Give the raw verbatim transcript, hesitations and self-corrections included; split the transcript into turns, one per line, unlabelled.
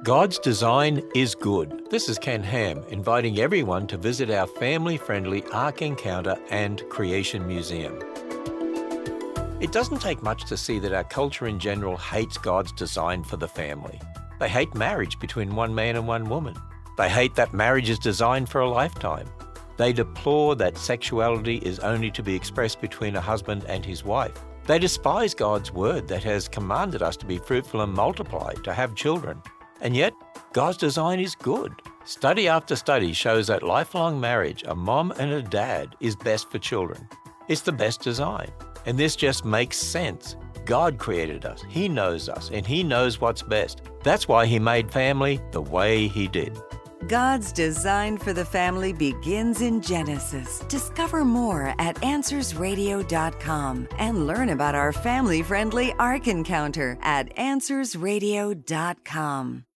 God's design is good. This is Ken Ham, inviting everyone to visit our family-friendly Ark Encounter and Creation Museum. It doesn't take much to see that our culture in general hates God's design for the family. They hate marriage between one man and one woman. They hate that marriage is designed for a lifetime. They deplore that sexuality is only to be expressed between a husband and his wife. They despise God's word that has commanded us to be fruitful and multiply, to have children. And yet, God's design is good. Study after study shows that lifelong marriage, a mom and a dad, is best for children. It's the best design. And this just makes sense. God created us, He knows us, and He knows what's best. That's why He made family the way He did.
God's design for the family begins in Genesis. Discover more at answers radio dot com and learn about our family-friendly Ark Encounter at answers radio dot com.